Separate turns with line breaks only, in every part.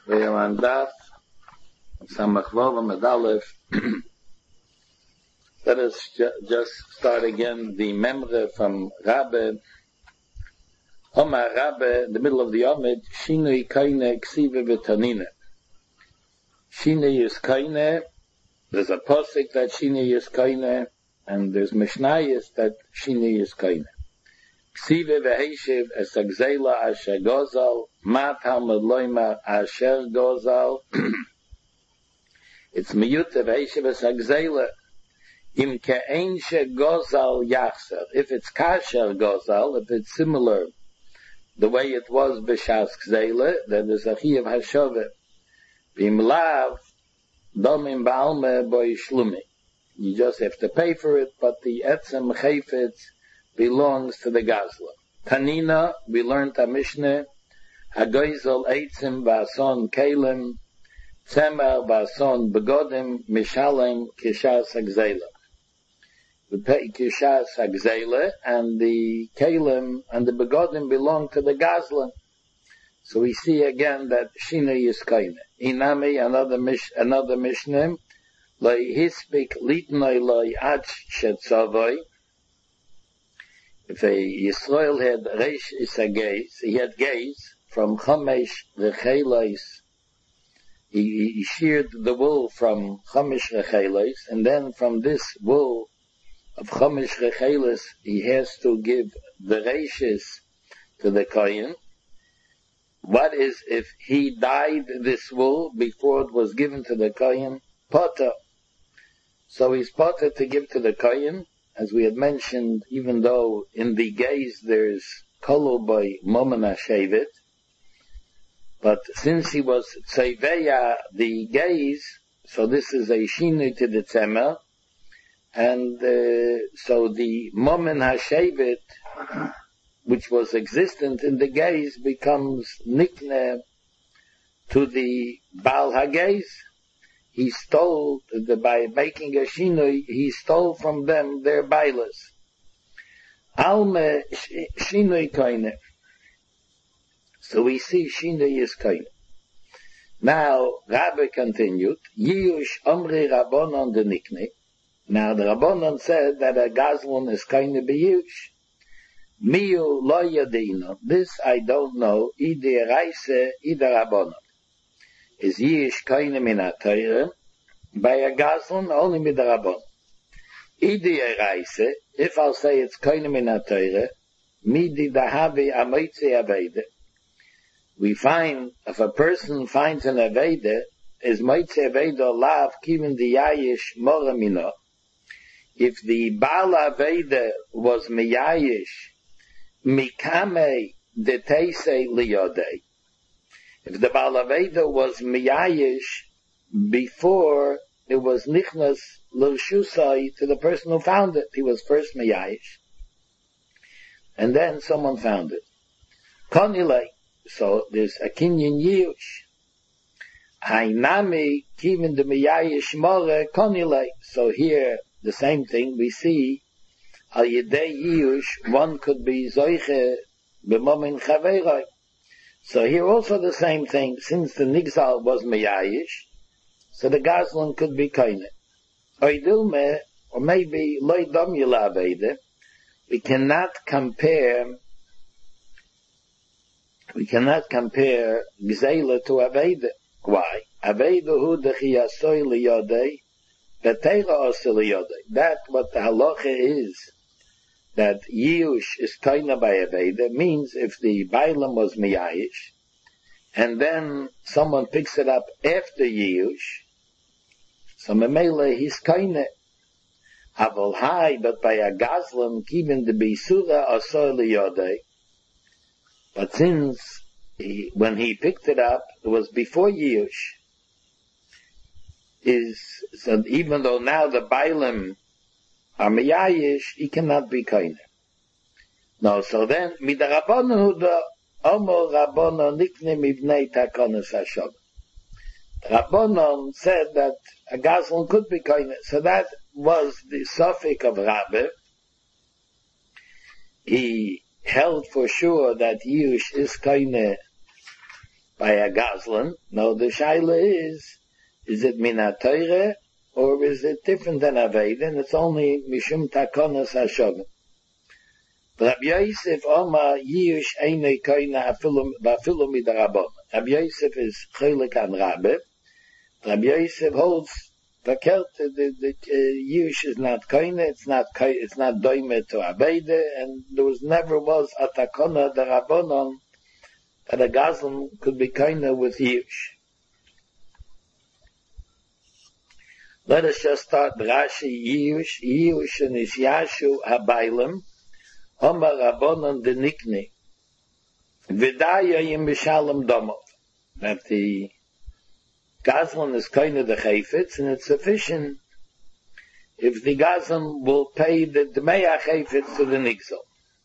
We are on Daf Samach Vav Amud Aleph. Let us just start again the memre from Rabbe. Omar Rabbe, in the middle of the Amud, Shinui Kaine Ksive V'Tanine. Shinui is Kaine. There's a posik that Shinui is Kaine, and there's Mishnayos that Shinui is Kaine. Ksive V'Heishiv Es Agzela Asher Gozal Matam Loima Asher Gozal. It's Miyute V'Heishiv Es Agzela Im Ke'ein She Gozal Yachser. If it's Kasher Gozal, if it's similar the way it was B'Shas Gzela, then there's a Chiyav Hashove. V'im Lav Domim Ba'alme Boi Shlumi. You just have to pay for it, but the Etzem Chayfetz belongs to the Gazla. Tanina, we learned a Mishnah, Hagoizel Eitzim V'Ason Kalim, Tzemer V'Ason Begodim, Mishalem Kishas Hagzela. We pay Kishas Hagzela, and the Kalim and the Begodim belong to the Gazla. So we see again that Shinui is Kaine. Inami, another Mishnah, Loi Hispik Litnoi Loi Ach Shetzavoi. If a Yisrael had Reish Isagais, he had gaze from Chamesh Rechelos. He sheared the wool from Chamesh Rechelos, and then from this wool of Chamesh Rechelos, he has to give the Reishis to the Kohen. What is if he dyed this wool before it was given to the Kohen? Potter. So he's potter to give to the Kohen. As we had mentioned, even though in the gaze there's kolu by Momen HaShevet, but since he was tzeveya the gaze, so this is a shinu to the tzemer, and so the Momen HaShevet, which was existent in the gaze, becomes nikne to the Baal HaGaze. He stole, by making a shinui, he stole from them their bailas. Alme shinui koine. So we see shinui is koine. Now, Rabbi continued, Yiyush omri Rabbonon de nikne. Now the Rabbonon said that a gazlon is koine biyush. Miyu lo yadino. This I don't know. Ide reise, ide Rabbonon. Is Yish Kaine min HaTorah, by a Gazlan, only with the Rabbon. Idi Reise, if I'll say it's Kaine min HaTorah, Midi Dahavi Amoitze Avede. We find, if a person finds an Avede, is Moitze Avede Lav Kivin Di Yayish Mora Mino. If the Baal Avede was Miyayish, Mikame Deteise Liyodei. If the Baal Aveda was miyayish before it was nichnas l'rshusai to the person who found it, he was first miyayish, and then someone found it. Konilei, so there's a kinyan yiyush. Hainami kivin de miyayish more konilei. So here the same thing we see. Al yedei yiyush, one could be zoiche b'momin chaveiroi. So here also the same thing, since the Nigzal was Meyayish, so the Gazlan could be Kaine. Oidilme, or maybe Loidom Yilavede, we cannot compare Gzela to Avede. Why? Avede hu dechiyasoi liyodei, beteira osi liyodei. That what the halacha is, that Yiyush is Kaina by Aveda, means if the Bailam was Miyayish, and then someone picks it up after Yiyush, so Memele he's Kaina. Aval Hai, but by a Gazlan, Kivin the Bisura Asor Liyodei. But since when he picked it up, it was before Yiyush, so even though now the Bailam are Miyayish, he cannot be Kaine. No, so then, Mida Rabbonon Huda, Omo Rabbonon Nikne Mivnei Takonis HaShog. Rabbonon said that a Gazlan could be Kaine. So that was the suffix of Rabbe. He held for sure that Yush is Kaine by a Goslin. No, the Shaila is it Mina Teire, or is it different than Aveda, and it's only Mishum Takonas HaShovim. Rabbi Yosef Omar Yish Einei Koina Afilu Midarabon. Rabbi Yosef is Chelik and Rabbi. Rabbi Yosef holds verkehrt, the Yish is not Koina, it's not Doime to Aveda, and there never was a Takona Darabonon that a Goslin could be Koina with Yish. Let us just start Rashi Yish and Isyashu Habaylim, Omar Rabbonon de Nikni, Vidaya Yim Bishalom Domov, that the Goslin is kind of the Chayfetz, and it's sufficient if the Goslin will pay the Dmei Chayfetz to the Nigzal.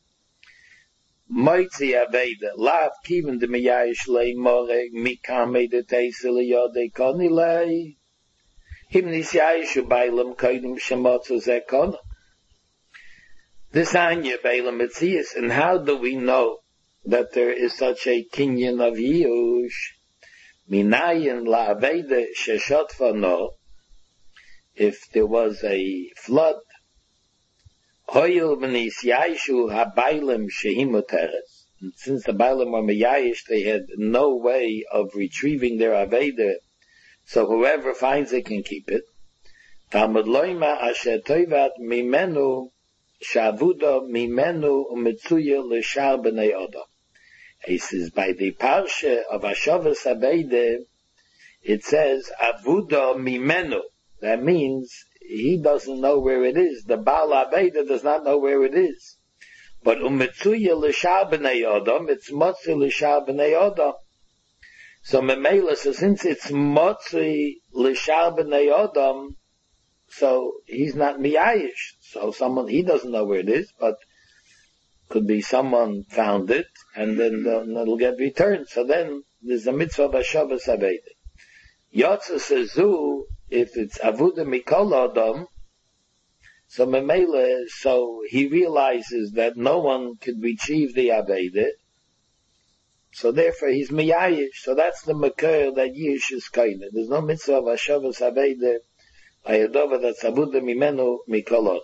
Moitzi Aveda, Lav Kivin de Meyayish Lei More, Mikame de Teisel Yode Konilei, Himnis Yayishu Bailam Kaidim Shemotzu Zekon. This Anya Bailam Etzias, and how do we know that there is such a kinyan of Yush? Minayin La Aveda Sheshot Fano, if there was a flood, Hoyel Menis Yayishu HaBailam Shehimoteres. And since the Bailam were Meyayish, they had no way of retrieving their Aveda, so whoever finds it can keep it. Talmud Loima Asher Toivat Mimenu Shavuda Mimenu Umetsuya L'Shar B'nei Odom. He says, by the Parsha of Ashavas Aveda, it says, Avuda Mimenu. That means he doesn't know where it is. The Baal Aveda does not know where it is. But Umetsuya L'Shar B'nei Odom, it's Motzi L'Shar B'nei Odom. So Memela, so since it's Motzi L'Shar B'nei Odom, so he's not Miyayish. So he doesn't know where it is, but could be someone found it, and then it'll get returned. So then there's a mitzvah of Hashavas Aveda. Yotza says, if it's Avuda Mikol Odom, so Memela, so he realizes that no one could retrieve the Aveda, so therefore he's Miyayish. So that's the Makar that Yish is Kaina. There's no mitzvah of Hashavas Aveda, Ayadova that's Avuda Mimenu Mikol Odom.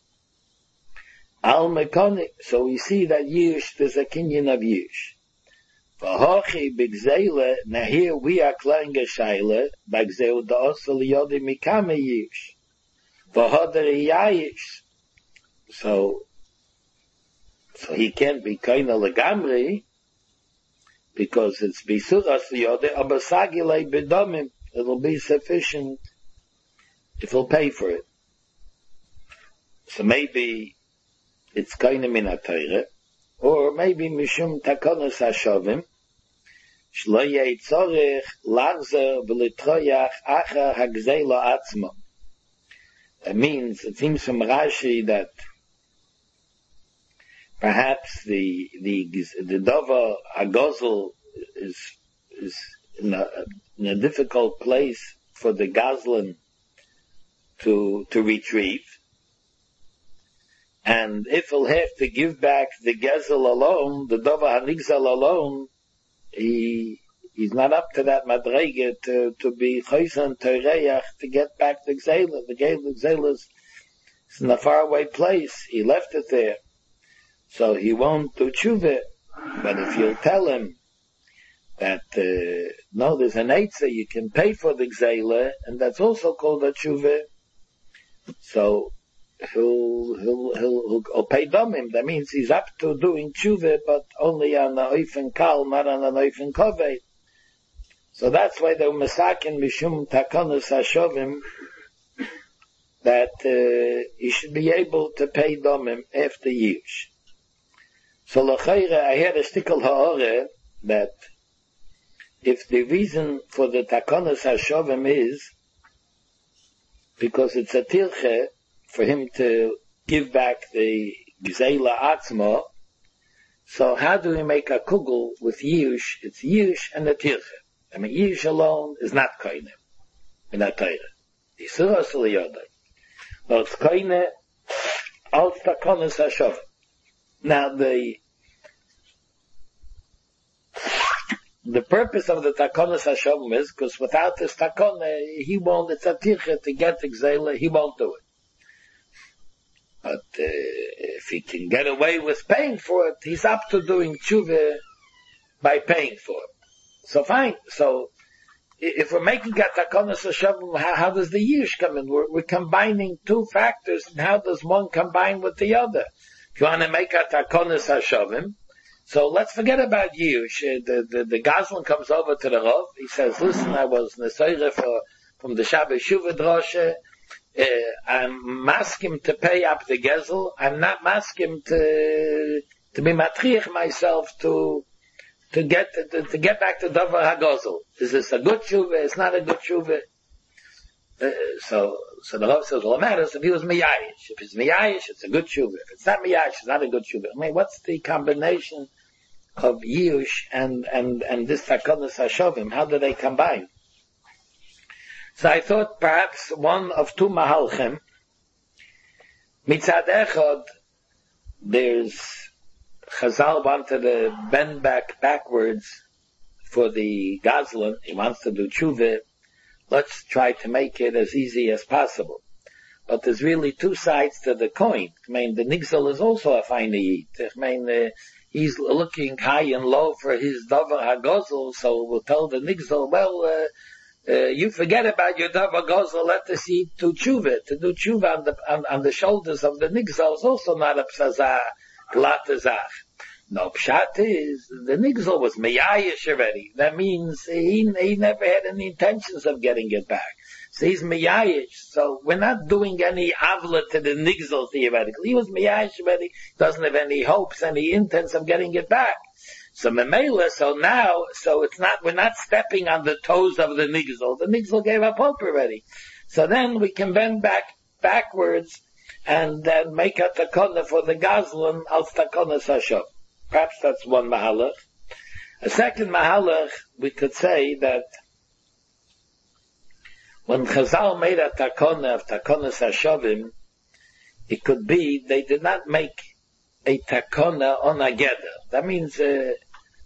Al Mekonik, so we see that Yish, there's a kinyan of Yish. V'hochi b'gzeile, now here we are clearing a shaila, b'gzeil da'osel yodi mikame Yish. V'hoder Yayish. So he can't be kaina legamri, because it's bisuras yodi, abasagile b'domim. It'll be sufficient if he'll pay for it. So maybe it's kaina min ha-Torah, or maybe mishum takonos hashovim, shlo yeh tzorech lachzer v'litroyach achar hagzeila atzmo. That means, it seems from Rashi that perhaps the Dover Agozel is in a difficult place for the Goslin to retrieve. And if he'll have to give back the Gezel alone, the Dover HaNigzal alone, he's not up to that Madrege to be Chaysan Tereach to get back the Gzela. The Gzela is in a faraway place. He left it there. So he won't do tshuva. But if you'll tell him that, no, there's an eitzah, you can pay for the Gzela, and that's also called a tshuva, so he'll pay domim. That means he's up to doing tshuva, but only on the oifen kal, not on an oifen kovei. So that's why the masakin mishum takonos hashovim, that he should be able to pay domim after years. So l'chayre, I had a stikkel ha'ore that if the reason for the takonos hashovim is because it's a tilche for him to give back the Gzeila Atzma, so how do we make a kugel with Yush? It's Yush and a tilche. I mean, Yush alone is not koine in a Torah. Yisura Suliyodai. No, it's koine al takonos hashovim. Now the purpose of the Takonos Hashem is, because without this Takona, he won't, it's a ticha to get the Gzeila, he won't do it. But if he can get away with paying for it, he's up to doing tshuva by paying for it. So fine. So if we're making a Takonos Hashem, how does the Yish come in? We're combining two factors, and how does one combine with the other? If you want to make a Takonos Hashem, so let's forget about Yush. The Goslin comes over to the Rav. He says, listen, I was Nesoire from the Shabbat Shuvah Droshe. I'm maskim to pay up the Gezel. I'm not maskim to be matriach myself to get back to Davar HaGozel. Is this a good Shuvah? It's not a good Shuvah. So the Rav says, well, it matters if he was Miyayish. If it's Miyayish, it's a good Shuvah. If it's not Miyayish, it's not a good Shuvah. I mean, what's the combination of Yush and this Takonos Hashovim? How do they combine? So I thought perhaps one of two Mahalchim. Mitzad Echad, there's Chazal wanted to bend backwards for the Goslin. He wants to do tshuva. Let's try to make it as easy as possible. But there's really two sides to the coin. I mean, the Nigzel is also a fine eat. I mean, he's looking high and low for his Davar HaGozel, so we'll tell the Nigzel, well, you forget about your Davar HaGozel, let us eat to tshuva. To do tshuva on the shoulders of the Nigzel is also not a psazah, glatazach. No, pshat is, the Nigzel was Meyayish already. That means he never had any intentions of getting it back. So he's Meyayish. So we're not doing any avla to the Nigzel theoretically. He was Meyayish already. Doesn't have any hopes, any intents of getting it back. So Memela, we're not stepping on the toes of the Nigzel. The Nigzel gave up hope already. So then we can bend backwards and then make a takona for the Goslin al takonas Hashem. Perhaps that's one mahalach. A second mahalach, we could say that when Chazal made a takona of takonas Hashovim, it could be they did not make a takona on a geder. That means the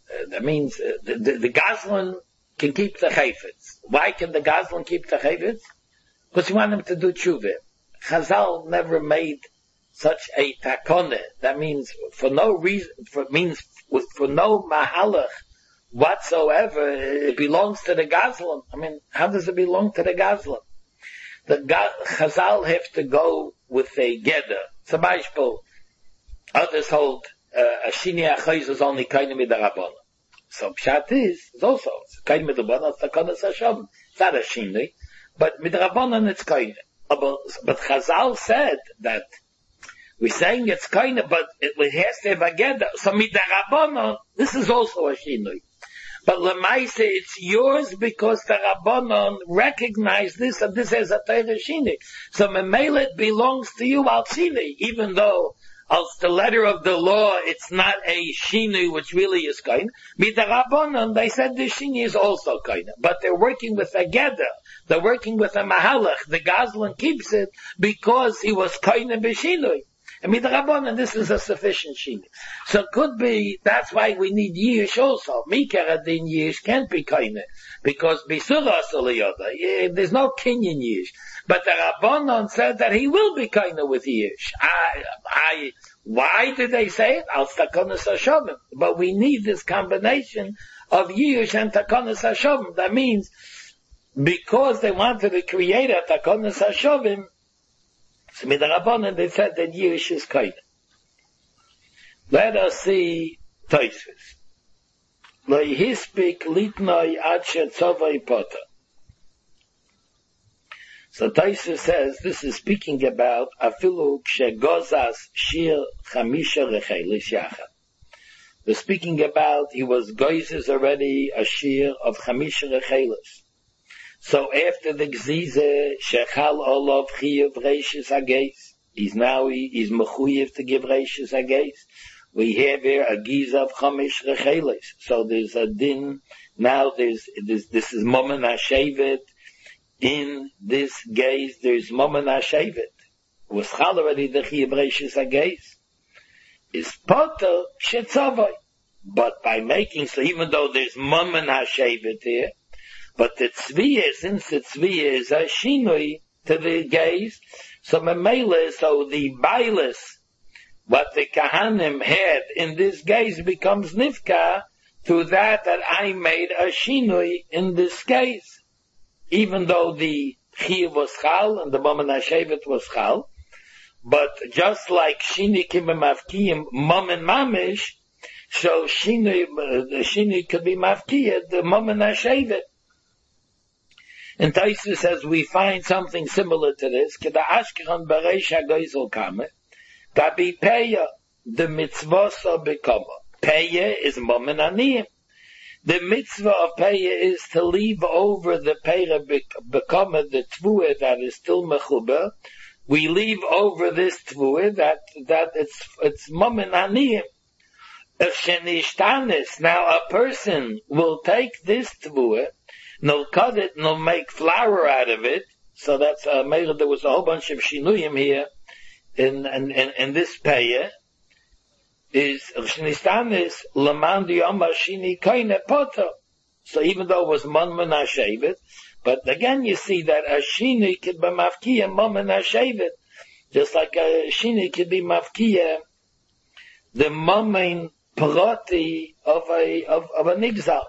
Goslin can keep the chayfetz. Why can the Goslin keep the chayfetz? Because you want him to do tshuva. Chazal never made such a takone. That means for no reason, for no mahalach whatsoever, it belongs to the Goslin. I mean, how does it belong to the Goslin? The Chazal have to go with a geder. So, Beispiel, others hold a shini achoyz is only kain midarabon. So pshat is also kain midarabon. It's takonas Hashem. It's not a shini, but midarabon it's kain. But Chazal said that we're saying it's kind of, but it has to have a geder. So midarabon, this is also a shini. But Lemaise, it's yours because the Rabbanon recognize this and this as a Torah shini. So Memele, it belongs to you al shini, even though as the letter of the law, it's not a shini which really is kain. Mit the Rabbanon, they said the shini is also kain. But they're working with a geder. They're working with a mahalach. The Goslin keeps it because he was kain and b'shinui. And mit the Rabbanon, this is a sufficient shini. So it could be, that's why we need yish also. Mikaradin yish can't be kain. Because b'surah soliyoda, there's no kinyan yish. But the Rabbanon said that he will be kain with yish. Why did they say it? Al takonas Hashovim. But we need this combination of yish and takonas Hashovim. That means, because they wanted to create a takonas Hashovim, so with the Rabbanon, they said that yish is kain. Let us see Tosfos. Lo yihispik litnoi ad shetzovoi pota. So Tosfos says, this is speaking about afilu kshegozas shir chamisha rechelis yachad. They're speaking about, he was goizes already a shir of chamisha rechelis. So after the gzize, shechal olav chiyuv reishis hageis, he's mechuyev to give reishis hageis. We have here a giz of chamish rechelis. So there's a din, now this is momen hashevet. In this gaze, there's momen hashevet. Was chal already the chiyuv reishis hageis. Is poter shetzavoi. But by making, so even though there's mum and hashevet here, but the tzviya, since the tzviya is a shinui to the gaze, so memele, so the bailis, what the kahanim had in this gaze becomes nifka to that I made a shinui in this gaze. Even though the chiyuv was chal and the mum and hashevet was chal, but just like shini kibemavkiyim mum and mamish, so shini could be mavkiyah, the mum and hashevet. And Taisa says we find something similar to this. Keda Ashkelon Bereish HaGoizel Kame, Gabi Peya, the mitzvos of Bekoma. Peya is mum and aniyim. The mitzvah of Peya is to leave over the Peya Bekoma, the Tvua that is still mechuber. We leave over this Tvua that it's mum and aniyim. If shenishtanis, now a person will take this Tvua, no cut it, no make flour out of it. So that's there was a whole bunch of shinuyim here in this paya. Is shnistan laman diyama shini koine poto. So even though it was man menashevet, but again you see that a shini could be mafkiya man menashevet, just like a shini could be mafkiya the mamin proti of a nigzal.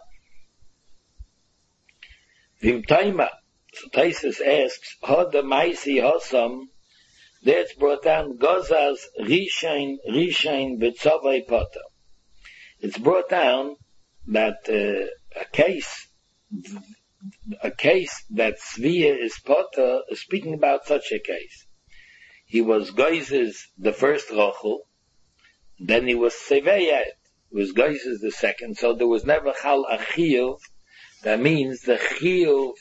Vim Taima, so Taisus asks, Hod the Maisi Hossam, that's brought down Gozas Rishain B'Tzavai Potter. It's brought down that a case that Svia is Potter is speaking about such a case. He was Geizes the first Rochel, then he was Seveyat, was Geizes the second, so there was never Chal Achiyuv. That means the chiyuv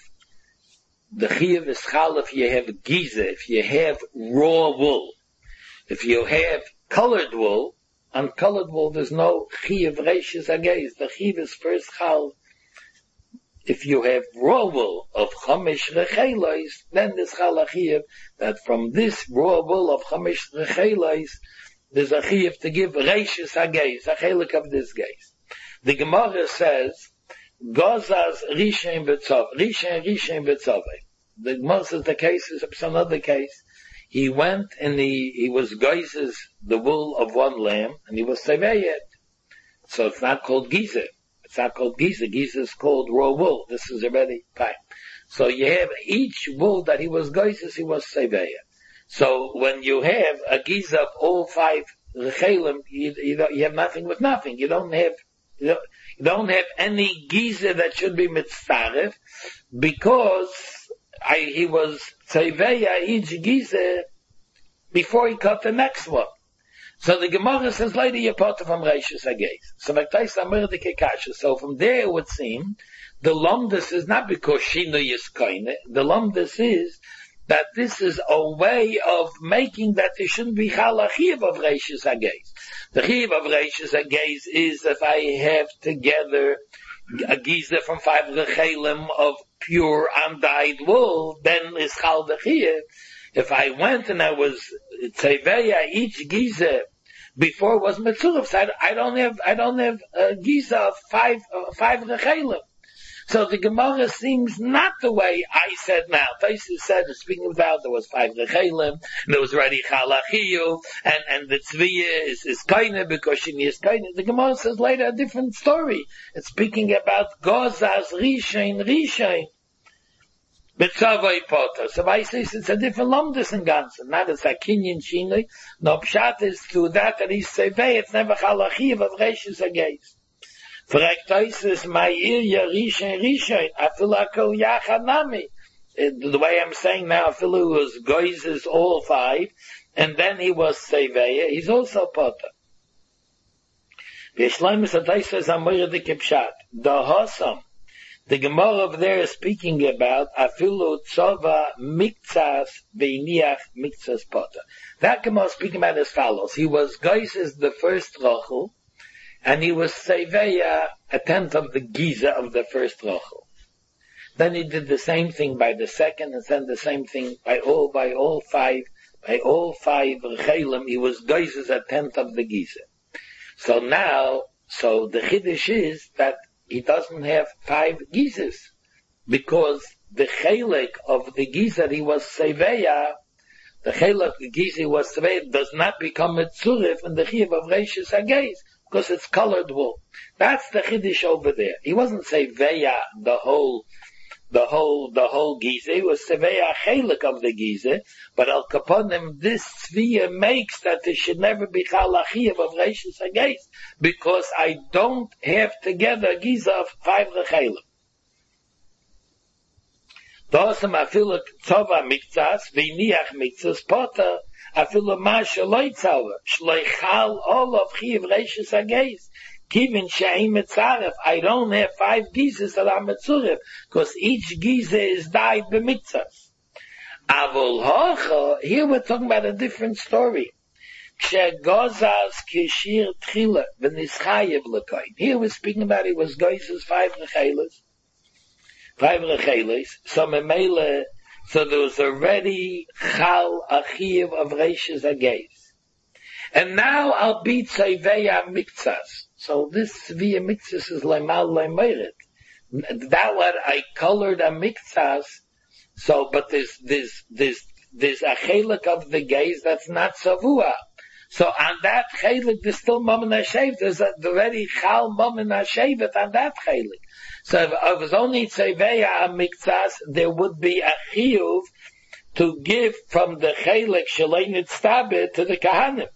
is chal if you have giza, if you have raw wool. If you have colored wool, on colored wool there's no chiyuv reishis agez. The chiyuv is first chal. If you have raw wool of chamish rechelois, then there's chal chiyuv that from this raw wool of chamish rechelois, there's a chiyuv to give reishis agez, a chelik of this gaze. The Gemara says, Gozas Rishain B'Tzavei. The Gemara says the case is another case. He went and he was Geizes the wool of one lamb and he was Seveyet. So it's not called Giza. It's not called Giza. Giza is called raw wool. This is already fine. So you have each wool that he was Geizes, he was Seveyet. So when you have a Giza of all 5 Rechelim, you have nothing with nothing. You don't have any giza that should be mitzaref, because he was tzeveya each giza before he cut the next one. So the Gemara says later you put from Reishis Agez. So from there it would seem the lumdus is not because shinu is koine. The lumdus is that this is a way of making that there shouldn't be chalachiv of Reishis Agez. The chiv of Reishis Agez is if I have together a giza from 5 rechelim of pure undyed wool, then is chal the chiv. If I went and I was tzeveya each giza before it was mitzurah, so I don't have a giza of 5 rechelim. So the Gemara seems not the way I said now. Taisus said, speaking about, there was 5 rechelim, there was already chalachiyu, and the tzviya is kaina because she is kaina. The Gemara says later a different story. It's speaking about Gozas Rishain. B'Tzavai Potter. So I say it's a different lumdus in Gansen. Not as a kinyan shinoi. No pshat is through that he's sevei. It's never chalachiyu of Reishis Agez. Fragt Taisus, Ma'ir Rishain, Afilako Yachanami. The way I'm saying now, Afilu was Goizes all 5, and then he was Seveya, he's also Potter. V'yeshleimus Taisus Amir de Kipshat. The Hossam, the Gemara over there is speaking about Afilu Tzova Miktsas Veiniach Miktsas Potter. That Gemara is speaking about as follows. He was Goizes the first Rochel, and he was Seveya, a 10th of the Giza of the first Rochel. Then he did the same thing by the second, and then the same thing by all 5 Rechelim, he was Geizes a 10th of the Giza. So now, So the Chiddush is that he doesn't have 5 gizes, because the chelik of the giz that he was seveya, the chelik the giz he was seveya does not become a tzurif in the chiyuv of reishis hageiz, because it's colored wool. That's the Chiddush over there. He wasn't seveya the whole gize. He was seveya chelik of the gize, but al kaponim this tzviya makes that there should never be chalachiv of reishis hageiz, because I don't have together a gize of 5 rechelim. Dosam afilu tzova mikzas v'iniach mikzas poter afilu ma shloi tzova shloi chal all of chiv reishis hageiz kivin she'im etzaref. I don't have 5 gizes that I'm etzuref, because each gize is died b'mikzas. Avol hocha, here we're talking about a different story. K'shegozas kishir tchila v'nischayev l'koyin. Here we're speaking about it was goizes 5 recheles. 5 recheles, so memele, so there was already chal achiv of reishis hageiz. And now I'll be tzveya mikzas. So this tzveya mikzas is leimal leimeret. That what I colored a mikzas, so, but there's a chelik of the gaze that's not savua. So on that chelik, there's still mammon hashev. There's already chal mammon hashevet on that chelik. So if it was only tzeveya mikzas, there would be a chiyuv to give from the chelik shalei nitztabeh to the kahanim.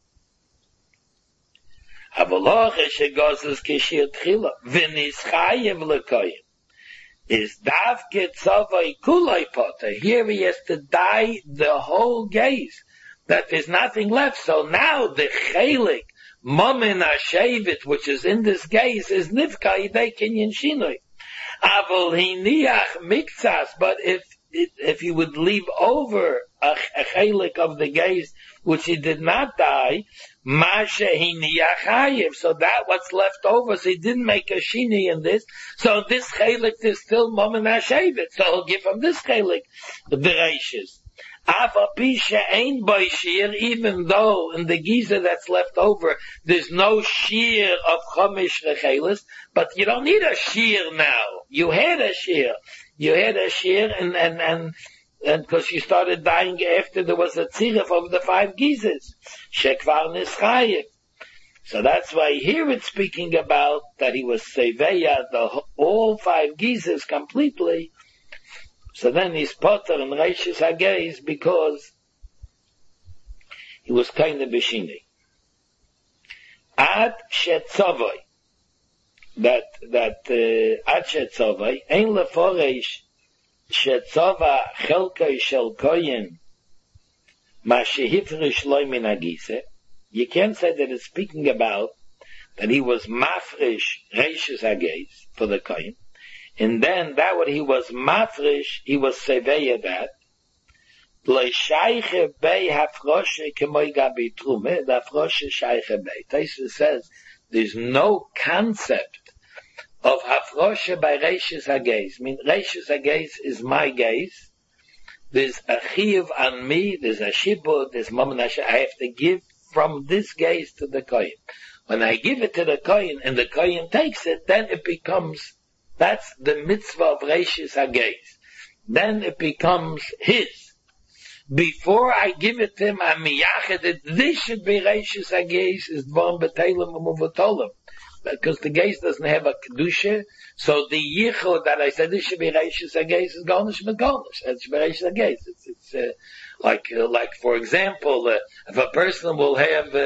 Avoloch shegozes kishir tchila v'nischayev l'koyin is davke tzavay kulay poter. Here he has to dye the whole gaze, that there's nothing left. So now the chelik Mamin Hashavit, which is in this gaze, is Nivka Yidei Kinyan Shinoi. Avol Hiniach Mikzas, but if you would leave over a chelik of the gaze, which he did not die, Masha Hiniach Hayev, so that what's left over, so he didn't make a Shini in this, so this chelik is still Mamin Hashavit, so he'll give him this chelik, the Reishis. Even though in the giza that's left over, there's no shear of chomish rechelis, but you don't need a shear now. You had a shear. And because you started dying after there was a tzirif of the 5 gizas. Shekvar nischayev. So that's why here it's speaking about that he was seveya, all 5 gizas completely. So then he's potter in reishis hageiz because he was kind of b'shini. Ad shetzovoi, that ad shetzovoi, ein leforeish shetzova chelkoi shel koyin ma shehifrish loy min hagise. You can't say that it's speaking about that he was mafrish reishis hageiz for the koyin. And then that what he was mafrish, he was seveya that. L'shayche bei hafroshe k'moy gabi trume, the hafroshe shayche bei. Taisa says there's no concept of hafroshe by reishis hageiz. I mean, reishis hageiz is my gaze. There's a chiyuv on me, there's a shibud, there's mammon hashem. I have to give from this gaze to the kohen. When I give it to the kohen and the kohen takes it, then it becomes, that's the mitzvah of reishis hageiz. Then it becomes his. Before I give it to him, I'm miyached it. This should be reishis hageiz, is dvarim b'teilim u'muvatolim. Because the gaze doesn't have a kedusha, so the yichud that I said this should be reishis hageiz is garnish megarnish. It should be reishis hageiz. It's like for example, if a person will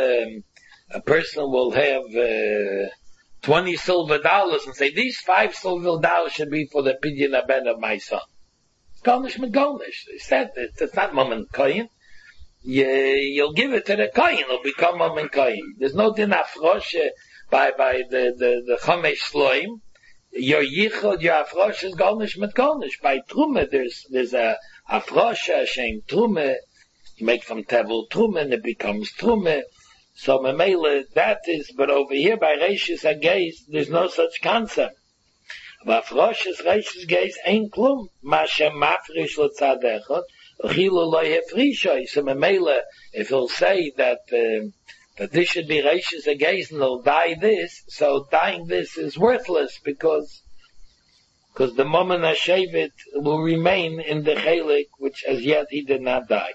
have 20 silver dollars and say, these 5 silver dollars should be for the pidyon haben of my son. It's garnish megarnish. He said it's not mammon koyin. You'll give it to the koyin, it'll become mammon koyin. There's no din afrosh by the chomesh sloim. Your yichud, your afrosh is garnish megarnish. By trume, there's a afrosh, shem trume. You make from tevel trume and it becomes trume. So memele, that is, but over here by reishis hageiz, there's no such concept. V'afroshis reishis hageiz ain't klum. Mashem mafrish l'tzad echad, chilu lo hefrishoy. So memele, if he'll say that that this should be Reishis Ageisen, they'll die this, so dying this is worthless because the Mammon HaShevet will remain in the Chelik, which as yet he did not die.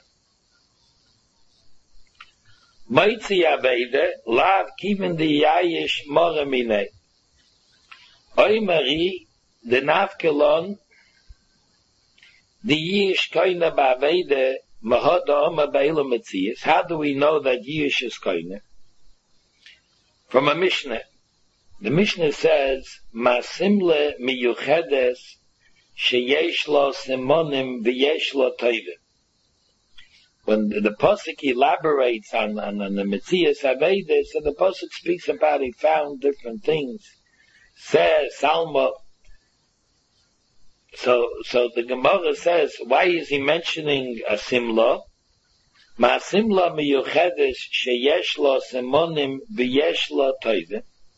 Moitzi Aveide, Lav Kivin the Yayish Moramine. Oimari, the Nafkelon, the Yish Koine Baveide, Mahada Oma Beila Metzias. How do we know that Yish is Koine? From a Mishnah. The Mishnah says, Masimle miyuchedes sheyesh lo simonim v'yesh lo tovim. When the Pasuk elaborates on the Metzias Aveida, so the Pasuk speaks about he found different things. Says, Salma. So the Gemara says, why is he mentioning a Simla? Masimla miyuchedes sheyesh lo simonim v'yesh lo tovim.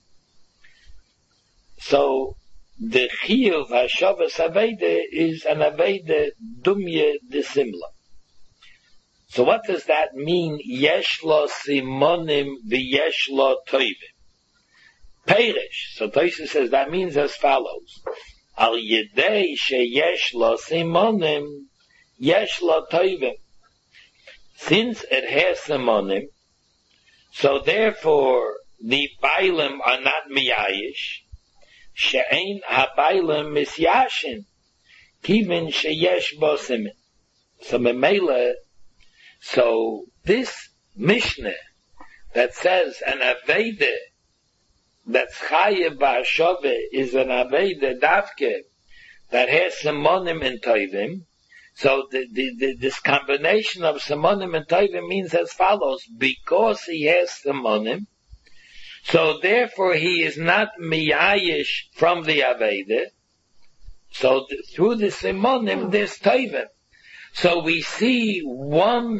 So the Chiyuv HaShavas Aveide is an Aveide Dumye de Simla. So what does that mean? Yesh lo simonim v'yesh lo tovim. Perish. So Tosha says that means as follows. Al yedei sheyesh lo simonim yesh lo tovim. Since it has simonim, so therefore the Bailim are not miyayish. She'ein habaylim misyashin, kivin sheyesh bo simin. So memela, so this Mishnah that says an Aveide that's chayev ba'ashove is an Aveide davke that has simonim and tovim. So this combination of simonim and tovim means as follows: because he has simonim, so therefore he is not miyayish from the Aveide. So through the simonim there's tovim. So we see one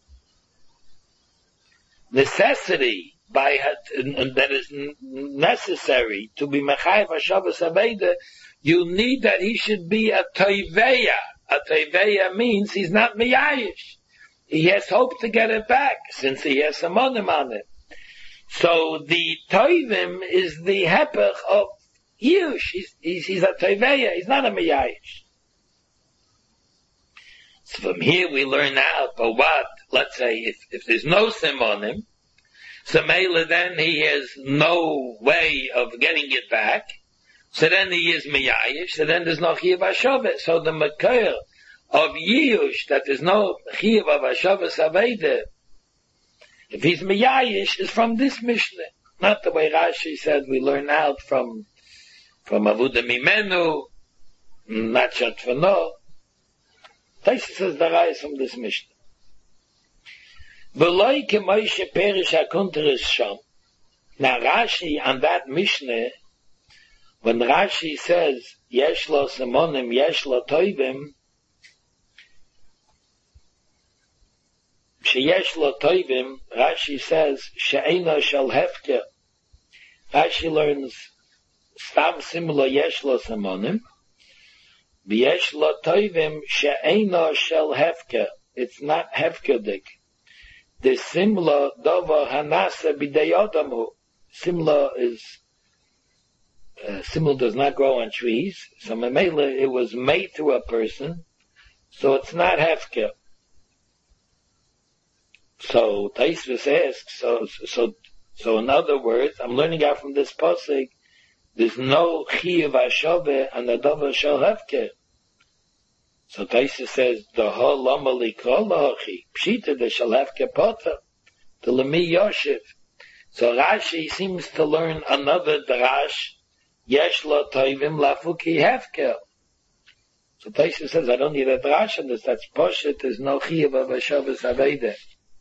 necessity that is necessary to be mechayev HaShavas Aveide. You need that he should be a toiveya. A toiveya means he's not miyayish. He has hope to get it back since he has simonim on it. So the Tovim is the hepech of Yush. He's a Toveya, he's not a Miyayish. So from here we learn out, but what? Let's say if there's no sim on him, so Mela then he has no way of getting it back, so then he is Miyayish, so then there's no Chiyav HaShavas. So the Makir of Yush, that there's no Chiyav of HaShavas Aveide, if he's miyayish, is from this Mishnah. Not the way Rashi said we learn out from Avuda Mimenu, not Shatfano. Taisa says the Rai is from this Mishnah. V'loi kemoishe perish hakunteres sham. Now Rashi on that Mishnah, when Rashi says, yesh lo simonim, yesh lo tovim, sheyesh lo tovim, Rashi says, she'eino shel hefker. Rashi learns, stam simula yesh lo simonim, v'yesh lo tovim, she'eino shel hefker. It's not hefkerdik. The simla dova hanasa b'deyodamu. Simla is, simla does not grow on trees, so memela, it was made to a person, so it's not hefker. So Taisvus asks, so in other words, I'm learning out from this pasuk, there's no Chiyav HaShaveh and the Davar Shel Hefker. So Taisvus says, the whole lama likol lahachi, pshita the Shel Hefker pota, the lemi yoshev. So Rashi seems to learn another drash, yesh lo tovim lafuki hefker. So Taisvus says, I don't need a drash on this, that's poshet, there's no Chiyav of HaShavas Aveide.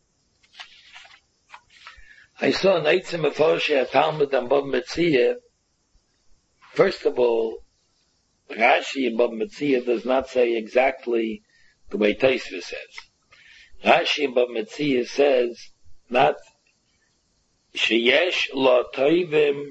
I saw an Eitzim Meforshe at Talmud and Bab Metzia. First of all, Rashi in Bab Metzia does not say exactly the way Taisvus says. Rashi in Bab Metzia says, not sheyesh lo tovim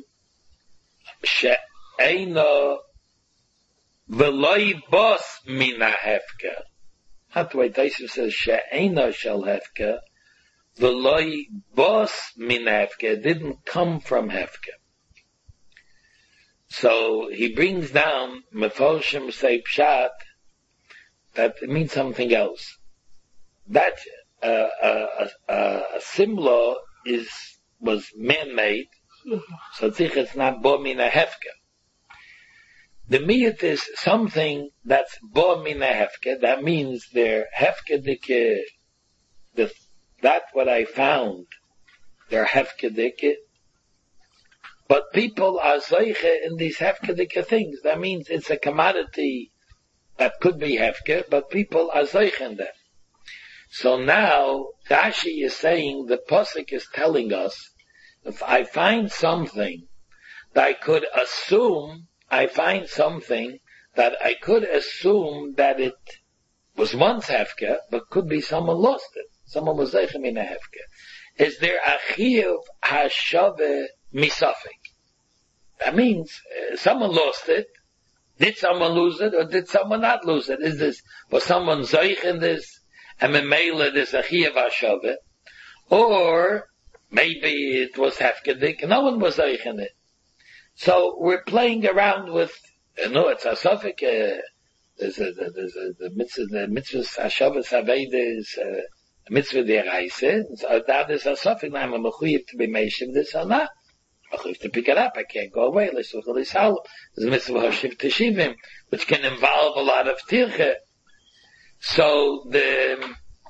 she'eino v'loi bos mina hefker. Not the way Taisvus says she'eino shel hefker, V'loi bos min hefker, didn't come from hefker. So he brings down Mefoshim say pshat that it means something else. That a simla was man-made, so it's not bo min hefker. The miyut is something that's bo min hefker. That means they're hefkedike. That's what I found. They're hefkedike. But people are zeiche in these hefkedike things. That means it's a commodity that could be hefke, but people are zeiche in them. So now Rashi is saying the pasuk is telling us if I find something that I could assume that it was once hefke, but could be someone lost it. Someone was zeiche in a hefke. Is there a chiyuv hashave misafik? That means someone lost it. Did someone lose it, or did someone not lose it? Was someone zeich in this, and memela this a chiyuv hashave, or maybe it was hefkedik, no one was zeich in it. So we're playing around with. It's a suffix. There's the mitzvah hashavas haveda is a mitzvah deraisa. So that is a suffix. I'm a mechuyev to be meishiv this or not. Mechuyev to pick it up. I can't go away. There's a mitzvah hashiv teshivim, which can involve a lot of tirche. So the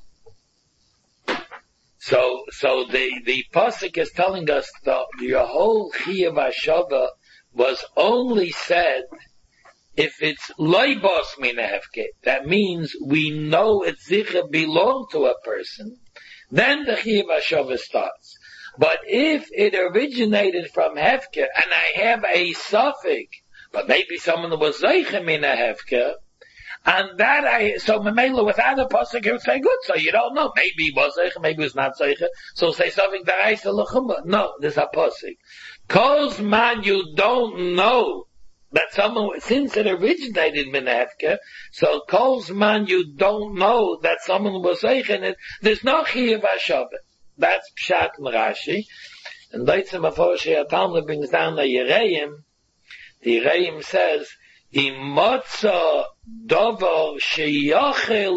pasuk is telling us that your whole chiyuv hashava was only said if it's loibos mina hefke. That means we know it zicha belonged to a person. Then the chiyuv hashava starts. But if it originated from hefke and I have a suffix, but maybe someone was zeicha mina hefke, and that so Mamela without a pasuk it would say good. So you don't know. Maybe he was zeicha, maybe he was not zeicha. So say something deraisa l'chumra. No, there's a pasuk. Cause man, you don't know that someone, since it originated minhafka, so cause man, you don't know that someone was zeicha in it. There's no chiyuv hashava. That's pshat in Rashi. And Leitzim Afoshi Talmud brings down the Yereim. The Yereim says, Imotza dover sheyochel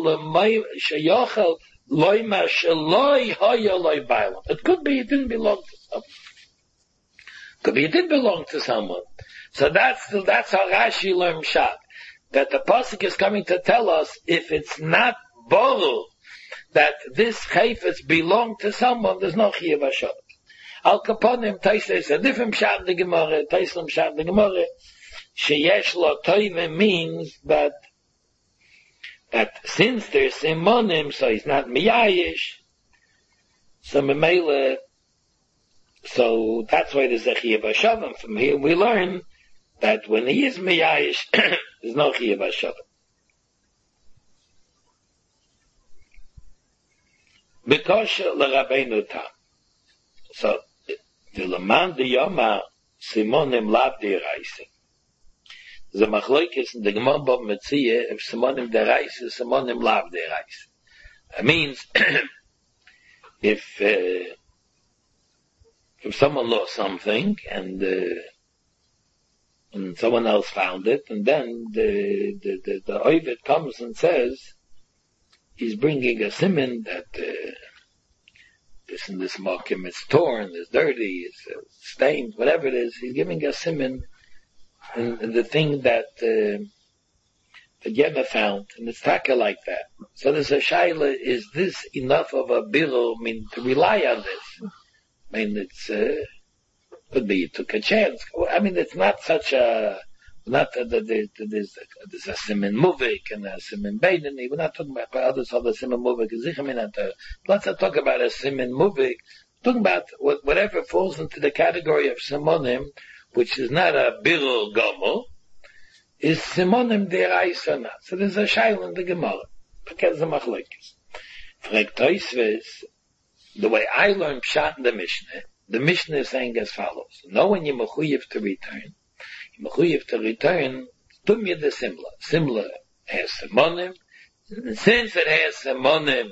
loima sheloi hoya loi bailam. It could be it didn't belong to someone. Could be it did belong to someone. So that's how Rashi learns pshat. That the pasuk is coming to tell us if it's not boru that this chayfetz belonged to someone, there's no chiyuv hashava. Al kaponim Taisa is a different pshat in the Gemara. Taisa pshat in the Gemara. Sheyesh lo toive means that since there's simonim, so he's not miyayish. So memele, so that's why there's a chiyuv hashava. And from here we learn that when he is miyayish, there's no chiyuv hashava. Because l'Rabbeinu Tam. So the Laman de Yoma Simonim Lav Deiraisi. The Machlokes in the Gemara Bava Metzia if Simonim Deiraisi, Simonim Lav Deiraisi. That means if someone lost something and someone else found it, and then the Oived comes and says he's bringing a siman that this and this mokim is torn, it's dirty, it's stained, whatever it is. He's giving a siman and the thing that Yema found, and it's taka like that. So there's a shaila: is this enough of a birur? To rely on this? It's could be you took a chance. It's not such a. Not that there's a siman muvik and a siman beideni. We're not talking about others of the siman muvik. Let's not talk about a siman muvik. Talking about whatever falls into the category of simonim, which is not a birur gomel, is simonim deraisa not. So there's a shail in the Gemara because the machlokes. Frek Tosfos, the way I learned pshat in the Mishnah is saying as follows: know when you're mechuyev to return. Mechuyev to return, tum yed the simla. Simla has simonim. Since it has simonim,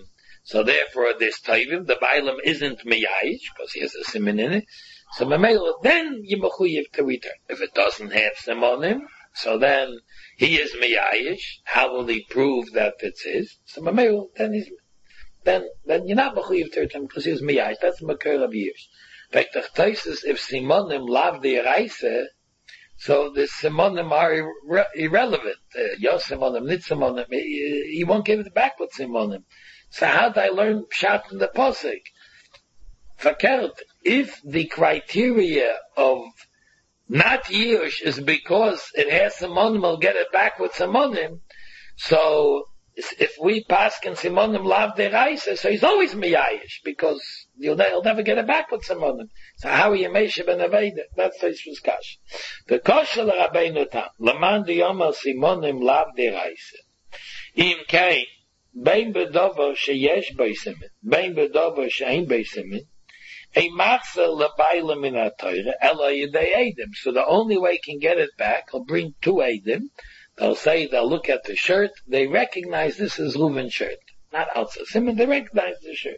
So therefore, this Tovim, the Bailam isn't Miyayish, because he has a Siman in it. So Mamela, then you mechuyev to return. If it doesn't have Simonim, so then he is Miyayish. How will he prove that it's his? So Mamela, then you're not mechuyev to return, because he was Miyayish. That's the Makar of years. In fact, the Taisus, if Simonim lav the Eraisa, so the Simonim are irrelevant. Yos Simonim, Nit Simonim, he won't give it back with Simonim. So how do I learn Pshat in the Posik? Verkehrt, if the criteria of not Yush is because it has Simonim, I'll get it back with Simonim, so if we paskin Simonim lav deraisa, so he's always Miyayish, because he'll never get it back with Simonim. So how are you Meshe ben Aveda? That's the Kash. The Kosh of Rabbeinu Tam, Laman Diyoma Simonim lav deraisa. Im Kain, Bein bedover sheyesh beisimin, bein bedover she'ein beisimin, a machzeh lebailim in ha-Torah, ela yidei edim. So the only way he can get it back, he'll bring 2 edim. They'll look at the shirt, they recognize this is Reuven's shirt. Not outside Simon, they recognize the shirt.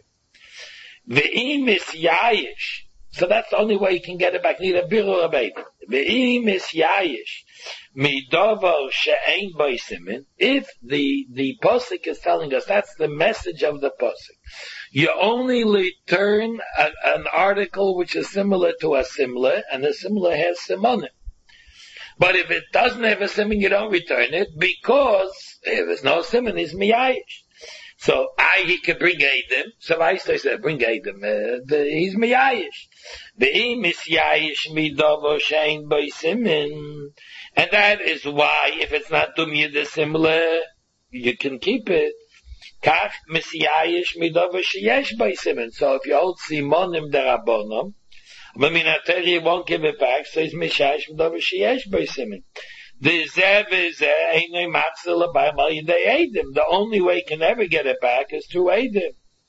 Ve'im is yayish. So that's the only way you can get it back. Need a birur abeid. Ve'im is yayish. Midover she'ein beisimin. If the posik is telling us, that's the message of the posik. You only return an article which is similar to a similar, and the similar has simonim. But if it doesn't have a simon, you don't return it, because if there's no simon, it's miyayish. So he could bring Eidim. So I said, bring Eidim. He's miyayish. Ve'im is yayish midovo she'ein beisimin. And that is why, if it's not dumya similar, you can keep it. Kach misyayish midovo sheyesh beisimin. So if you hold simonim derabonim, but you won't give it back, so it's misyayish midovo sheyesh beisimin. The only way you can ever get it back is through Eidim.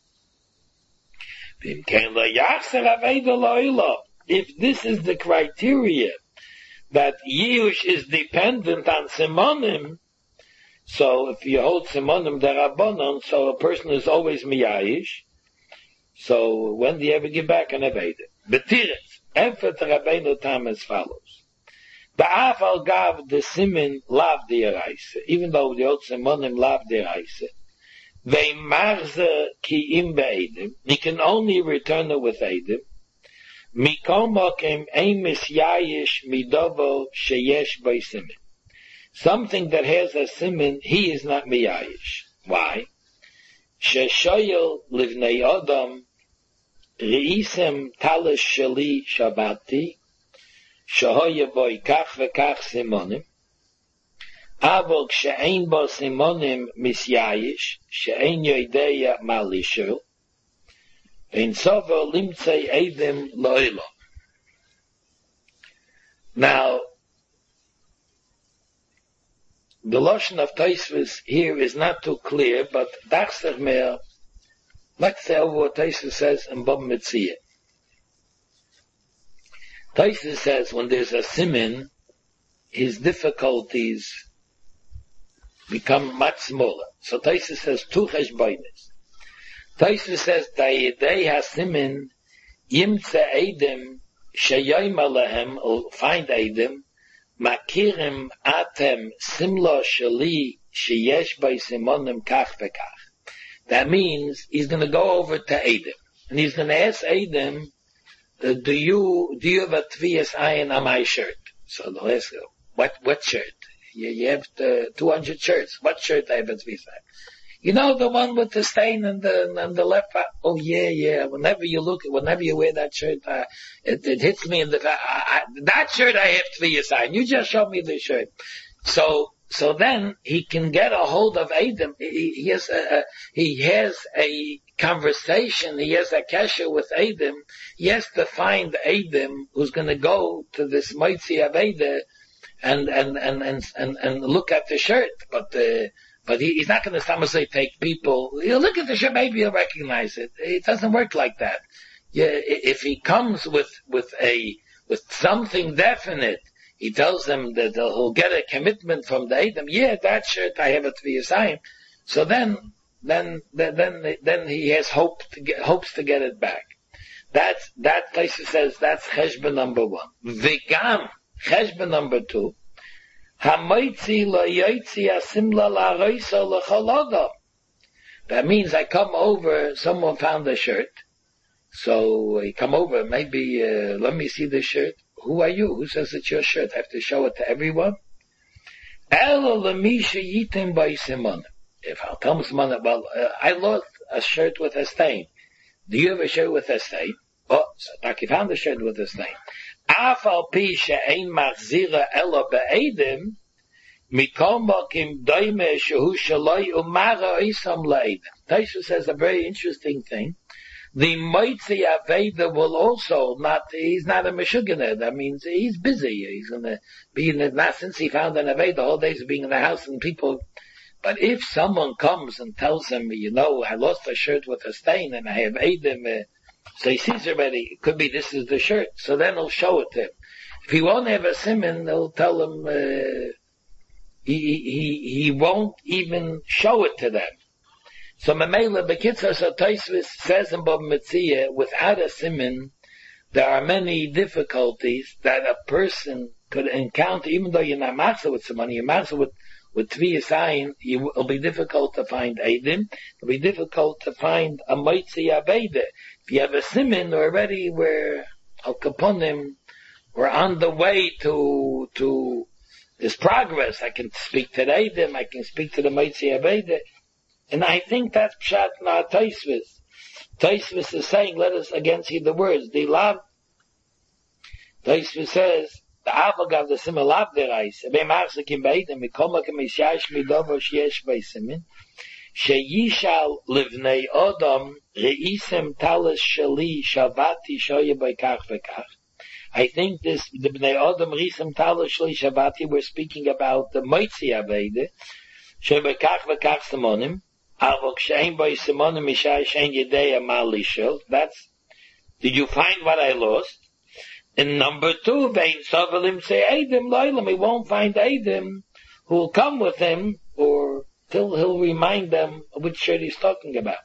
If this is the criteria that Yush is dependent on Simonim, so if you hold Simonim derabonon, so a person is always miyayish, so when do you ever give back an Eidim? Betiret, Enfet Rabbeinu Tam as follows. The Aval gav the Simin lav the Eraise, even though the old Simonim lav the Eraise, they marze ki im be'edim, he can only return it with Eidim, mikol mokem ein misyayish midovo sheyesh by Simin. Something that has a Simin, he is not miyayish. Why? Sheshoyel livnei odom, reisem talish sheli shabati, Shahoye boy kach vekach simonim. Avol she'ein bo simonim misyayish, she'ein yoideya malishul. Ein sovo limtzei eidim lo'ilo. Now, the Lashon of Tosfos here is not too clear, but Dachser Meir, let's say over what Tosfos says in Bab Metzia. Tosfos says when there's a simin, his difficulties become much smaller. So Tosfos says 2 cheshbonos. Tosfos says Dayidei hasimin yimtze eidim sheyoym alehem, or find eidim makirim atem simlo sheli sheyesh by simonim kach vekach. That means he's going to go over to eidim and he's going to ask eidim, do you have a Tviyas Ayin on my shirt? So they'll ask, what shirt? You have 200 shirts. What shirt I have a Tviyas Ayin? You know, the one with the stain on the left part? Oh yeah. Whenever you wear that shirt, it hits me in that shirt I have Tviyas Ayin. You just show me the shirt. So then he can get a hold of Eidim. He has a conversation. He has a kesher with Eidim. He has to find Eidim who's going to go to this Moitzi Aveda and look at the shirt. But he's not going to say take people. He'll look at the shirt, maybe he'll recognize it. It doesn't work like that. Yeah, if he comes with something definite, he tells them that he'll get a commitment from the Eidim. Yeah, that shirt I have a Tviyas Ayin. So then then he has hopes to get it back. That Taisa says that's cheshbon number 1. V'gam cheshbon number 2. Hamoitzi lo yoitzi asimla la'roisa l'chol. That means I come over, someone found a shirt. So I come over, maybe, let me see the shirt. Who are you? Who says it's your shirt? I have to show it to everyone. If I'll tell someone, well, I lost a shirt with a stain. Do you have a shirt with a stain? Oh, so I found a shirt with a stain. Taisha says a very interesting thing. The Moitzi Aveda will also he's not a Meshuggah. That means he's busy. He's going to be not since he found an Aveda, all days of being in the house and people. But if someone comes and tells him, I lost a shirt with a stain and I have Eidim, so he sees already, it could be this is the shirt. So then he'll show it to him. If he won't have a simon, he'll tell him, he won't even show it to them. So Mamela Bekitza, so Taisvis says in Bab Metzia, without a simon, there are many difficulties that a person could encounter, even though you're not machzor with someone, you're machzor with Tvi Yisayin, it'll be difficult to find Eidim, it'll be difficult to find a Moitzi Aveda. If you have a simon already, we're Al Kaponim, we're on the way to this progress. I can speak to the Eidim, I can speak to the Moitzi Aveda. And I think that's Pshat na Taisvis. Taisvis is saying, let us again see the words. The Lav, Taisvis says, the Avagav, the Simon Lav derais, Bemachzikim Beidim, Mikomak Mishash Midovo Shiesh Beisimin, Sheyishal Livnei Odom, Reisem Talis Shali, Shavati Shoye Baikach Vekach. I think the Bnei Odom, Reisem Talis Shali, Shavati, we're speaking about the Moitzi Aveda, Shoye Baikach Vekach Simonim, that's, did you find what I lost? And number 2, he won't find Eidim who will come with him or till he'll remind them which shirt he's talking about.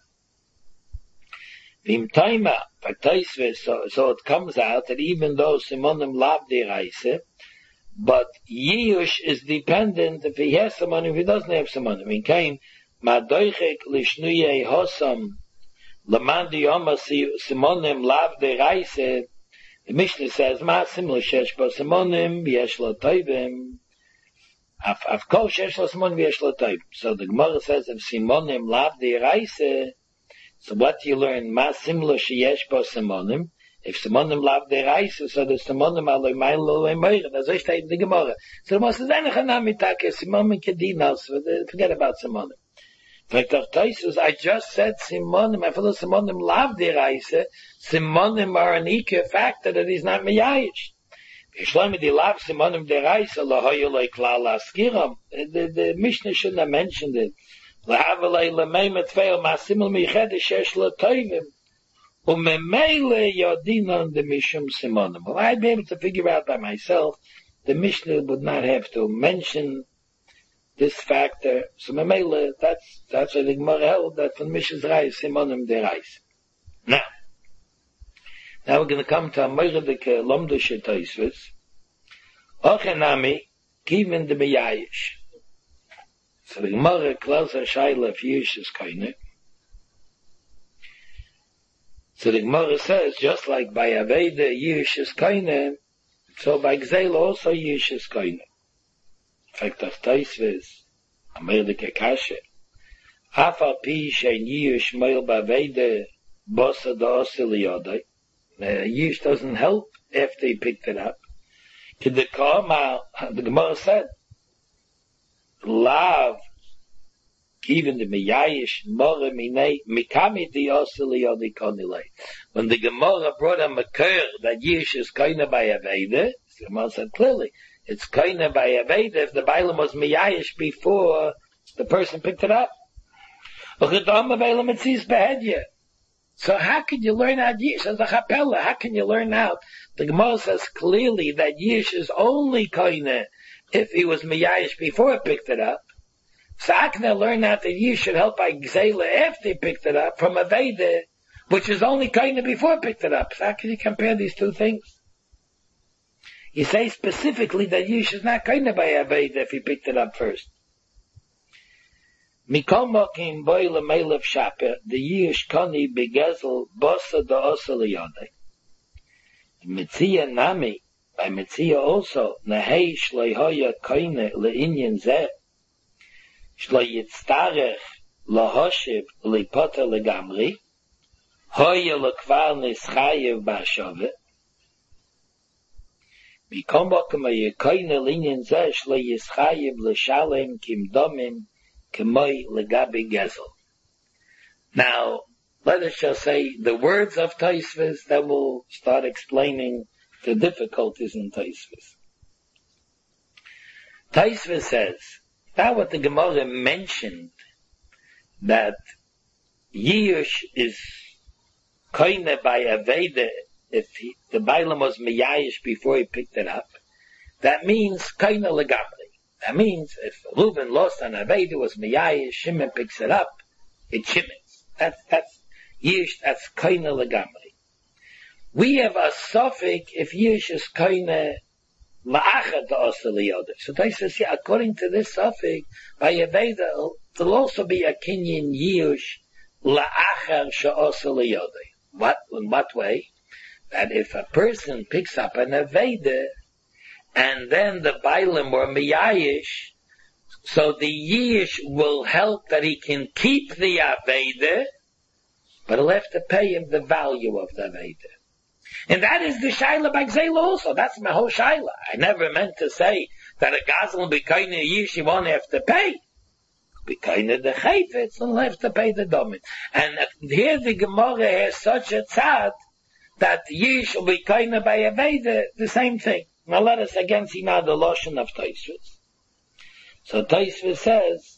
So it comes out that even though Simonim lav deraisa, but Yiyush is dependent if he has someone, if he doesn't have someone. I mean, came Madoichek lishnuye hosam lamandi yoma simonim lav deraisa. The Mishnah says ma simla shesh bo simonim v'yesh lo toivim. Of course, shesh lo simonim v'yesh lo toivim. So the Gemara says if simonim lav deraisa, so what do you learn? Ma simla sheyesh bo simonim. If simonim lav deraisa, so the simonim aloi mein lo meir. That's what I the Gemara. So the Gemara says enechanam mitake simonim kedinas. Forget about simonim. I just said Simonim, I follow Simonim lav deraisa. Simonim are an equal factor that is not miyayish. The Mishnah shouldn't have mentioned it. Well, I'd be able to figure out by myself, the Mishnah would not have to mention this factor. So Mamela, that's what the Gemara held, that from Mishnah's Reis, Simonim derais. Now we're going to come to a Meirdik Lomdushe Taisvis. Ochenami, Kivin de Beyayish. So the Gemara closes a Shaila of Yish is Koine. So the Gemara says, just like by Aveda Yish is Koine, so by Gzeil also Yish is Koine. In fact, of Taisvis, Meirdik Kashe. Afal Pi Shein Yish Meil Baveda Bosa Da Osili Yodai. Yish doesn't help after he picked it up. The Gemara said, Lav, even the Miyayish, Mora Minei, Mikami Di Osili Yodai Konilei. When the Gemara brought a Makir that Yish is Koine by Aveda, the Gemara said clearly, it's Koine by Aveda if the Bailam was Miyayish before the person picked it up. So how can you learn out Yish as a chapella? How can you learn out? The Gemara says clearly that Yish is only Koine if he was Miyayish before he picked it up. So I can learn that you should help by Gzeila after he picked it up from a Veda, which is only kind of before he picked it up. So how can you compare these two things? You say specifically that Yish is not kind of by a Veda if he picked it up first. Mikol mokim boy le'meilev shaper, the Yish koni begezel bosa da osa liyodei. Metzia nami, by Metzia also, nehei shloi hoya koine le'inyan zeh, shloi yitztarech lahoshiv li'pota legamri, hoya lekvar nischayev ba'ashove, Mikol mokim hoya koine le'inyan zeh, shloi yischayev l'shalem kim domim kemoi legabi gezel. Now, let us just say the words of Tosfos, then we'll start explaining the difficulties in Tosfos. Tosfos says, that what the Gemara mentioned, that Yish is koine by Aveda, if the Bailam was Miyayish before he picked it up, that means koine legamri. That means if Reuben lost an Aveda, was Miyayish, Shimon picks it up, it's Shimon's. That's Yish, that's koine legamri. We have a suffix if Yish is koine la'achar da'osa liyodei. So they say, according to this suffix, by Aveda, there'll also be a kinyan Yish la'achar sha'osa liyodei. In what way? That if a person picks up an Aveda, and then the Bailam or Miyayish, so the Yish will help that he can keep the Aveda, but he'll have to pay him the value of the Aveda. And that is the Shaila by Gzeila also. That's my whole Shaila. I never meant to say that a Gazel will be kind of Yish, he won't have to pay. Be kind of the Chayfetz, he'll have to pay the Domin. And here the Gemara has such a tzad that Yish will be kind of by Aveda, the same thing. Now let us again see now the Lashon of Tosfos. So Tosfos says,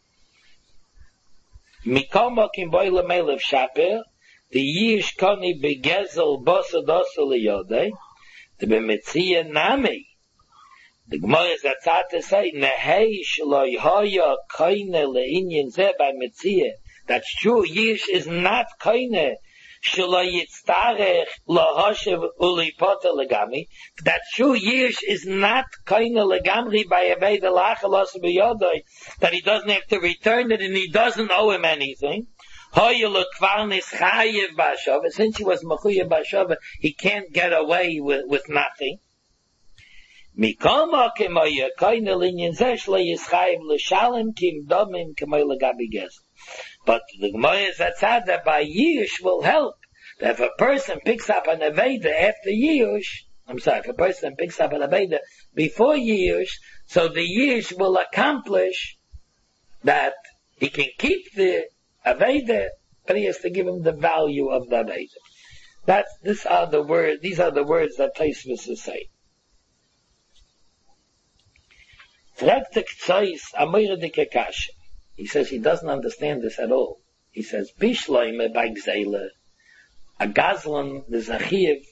Mikol mokim boy le'meilev shaper, the Yish koni begezel bosa dosa liyodei, the b'metzia nami. The Gemara is that to say, nehei shloi hoya koine le'inyan zeh by metzia. That's true, Yish is not koine shloi yitztarech lahoshev ulipota legami. That's true, Yish is not koine legamri by Aveda la'achar l'osa b'yodei, that he doesn't have to return it and he doesn't owe him anything. Since he was Mechuyev Bashava, he can't get away with nothing. But the Gemara is that by Yish will help. That if a person picks up an Aveda after Yish, if a person picks up an Aveda before Yish, so the Yish will accomplish that he can keep the Aveda, but he has to give him the value of the Aveda. These are the words that Tosfos is saying. He says he doesn't understand this at all. He says, Bishloime by Gzeila, a Gazlan, the Zachiev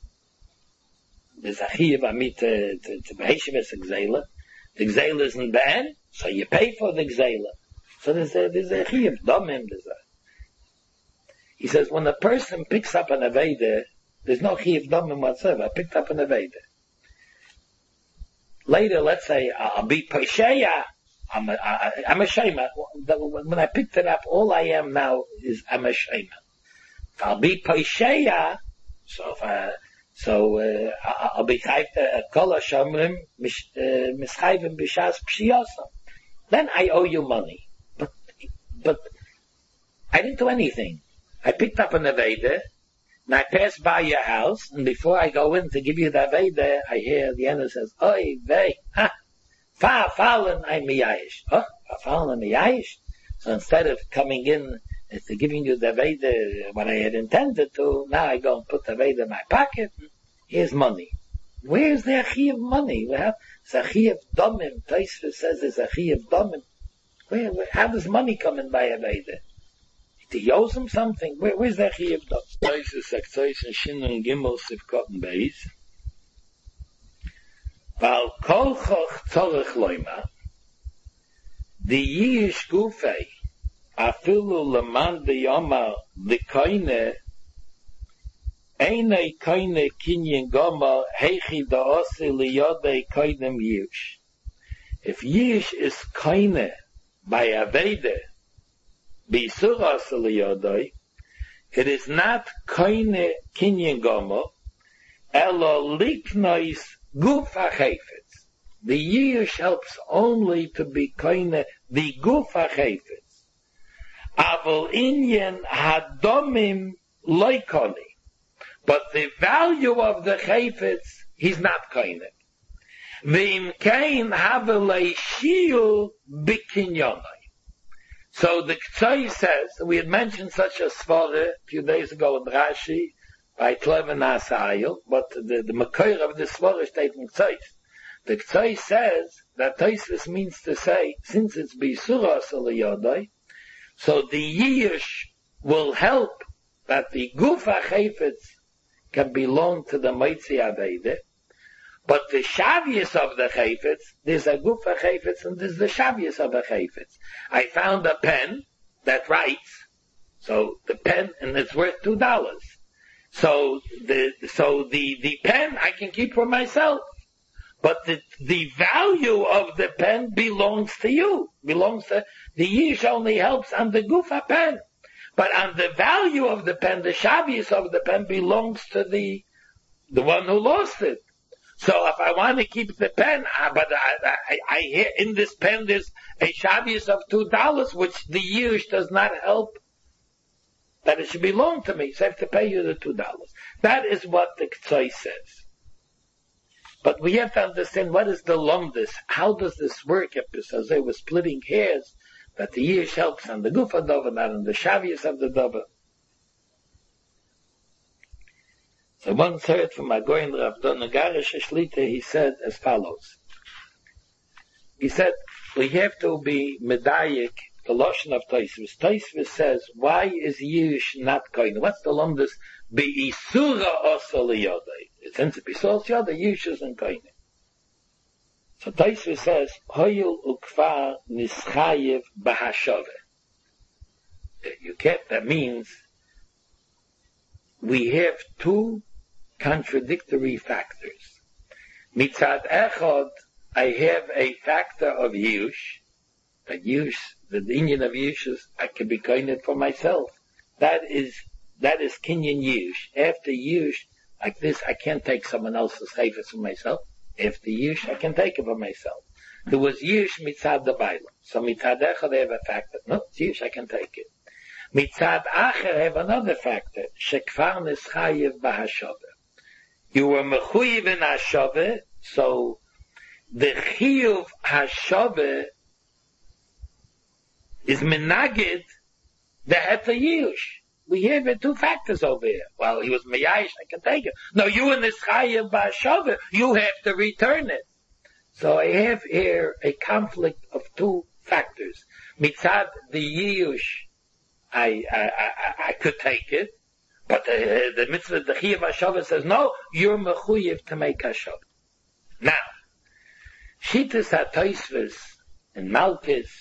Amit to Behesheves Gzeila. The Gzeila isn't bad, so you pay for the Gzeila. So there's a chiyuv domim. He says when a person picks up an Aveda, there's no chiyuv domim whatsoever. I picked up an Aveda. Later, let's say I'll be Pesheya. I'm a shema. When I picked it up, all I am now is I'm a shema. If I'll be Pesheya, I'll be chayv kol hashomrim mischayvim b'shas pshiyosam. Then I owe you money. But I didn't do anything. I picked up an Aveda, and I passed by your house, and before I go in to give you the Aveda, I hear the owner says, Oy vey, fallen I'm miyayish. Fallen I'm miyayish? So instead of coming in to giving you the Aveda, what I had intended to, now I go and put the Aveda in my pocket, and here's money. Where's the achi of money? It's achi of domim. Tosfos says it's achi of domim. How does money come in by Aveda? He owes him something. Where's the achi of domim? Tosfos Aktois and Shin and Gimel Sivkot and Beis. Val kol choch tzorech loima. the Yish Gufei, afilu leman de yoma the koine, eine koine kinyen goma, heichi da osi liyodei koinem Yish. If Yish is koine by Avede, B'Isur osi liyodei, it is not koine kinyen goma, elo liknois guf hachefetz. The Yish helps only to be koine the guf hachefetz. Aval inyan hadomim loikoni. But the value of the chayfetz, he's not koine. V'im kain havelei shiu bikinyonai. So the K'tzai says, we had mentioned such a svara a few days ago in Rashi, by Kleven Asayil, but the Makor of the svara is taking K'tzai. The K'tzai says that Tosfos means to say, since it's B'Isura Saliyodai, so the Yish will help that the Gufa Chayfetz can belong to the Moitzi Avede, but the Shavius of the Chayfetz, there's a Gufa Chayfetz and there's the Shavius of the Chayfetz. I found a pen that writes, so the pen, and it's worth $2. So the pen I can keep for myself. But the value of the pen belongs to you. Belongs to the Yish only helps on the Gufa pen. But on the value of the pen, the Shavius of the pen belongs to the one who lost it. So if I want to keep the pen, but I hear in this pen there's a Shavius of $2, which the Yish does not help, that it should belong to me. So I have to pay you the $2. That is what the K'tzai says. But we have to understand what is the lumdus. How does this work? Because they were splitting hairs, that the Yish helps on the Gufa Dova, not on the Shavius of the Dova. So once heard from Agoyin Rav Donagarish Shlita, he said as follows. He said, we have to be medayik, the Lashon of Tosfos. Tosfos says, why is Yish not koine? What's the lumdus? Be'isura osa liyodei. Since it B'Isura liyodei, Yish isn't koine. So Tosfos says, hoyul ukvar nischayev b'hashove. You get, that means we have two contradictory factors. Mitzad echad, I have a factor of Yish, that Yish, the Indian of Yish is, I can be koine for myself. That is Kinyan Yish. After Yish, like this, I can't take someone else's chayfetz for myself. After Yish, I can take it for myself. There was Yish mitzad the Bailam. So mitzad echad, I have a factor. No, it's Yish, I can take it. Mitzad acher, I have another factor. Shekvar nischayev b'hashove. You were mechuyev in hashove, so the chiyuv hashove is menagid the heter Yish. We have two factors over here. Well, he was meyayish, I can take it. No, you in this chayev b'hashove, you have to return it. So I have here a conflict of two factors. Mitzad the Yish, I could take it, but the mitzvah, the Chiyuv HaShavah says, no, you're mechuyev to make HaShavah. Now, Shitas HaTosfos in Malkis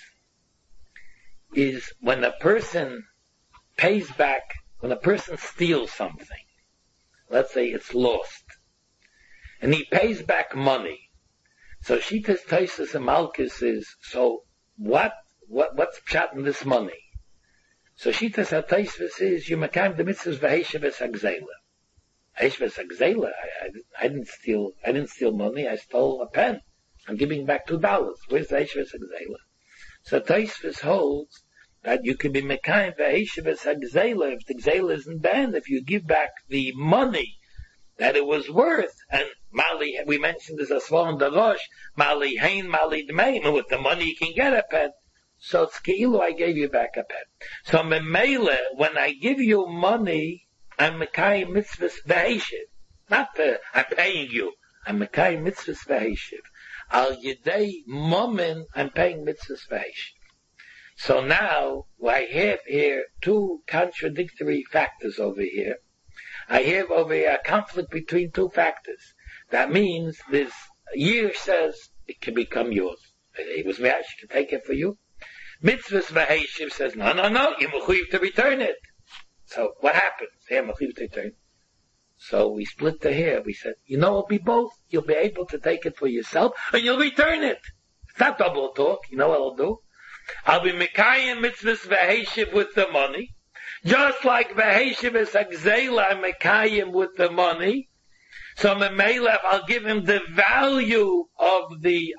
is when a person pays back, when a person steals something, let's say it's lost, and he pays back money. So Shitas Tosfos in Malkis is, so what's pshat in this money? So Shitas HaTosfos is, you mekayim the mitzvahs v'heishavas hagzela. Heishavas hagzela, I didn't steal money, I stole a pen. I'm giving back $2. Where's the heishavas hagzela? So Tosfos holds that you can be mekayim v'heishavas hagzela if the gzela isn't banned, if you give back the money that it was worth, and Mali, we mentioned this as well in the Rosh, Mali Hain, Mali Dmeim, and with the money you can get a pen. So it's keilu I gave you back a pen. So memele, when I give you money, I'm mekayim mitzvahs v'heishiv. Not I'm paying you. I'm mekayim mitzvahs v'heishiv. Al yedei momen, I'm paying mitzvahs v'heishiv. So now, I have here two contradictory factors over here. I have over here a conflict between two factors. That means this Yish says it can become yours. It was me, I can take it for you. Mitzvahs v'heishiv says, no, you're mechuyev to return it. So what happens? They're mechuyev to return. So we split the hair. We said, it'll be both. You'll be able to take it for yourself, and you'll return it. It's not double talk. You know what I'll do? I'll be mekayim mitzvahs v'heishiv with the money. Just like v'heishiv is agzela, I'm mekayim with the money. So Memelech, I'll give him the value of the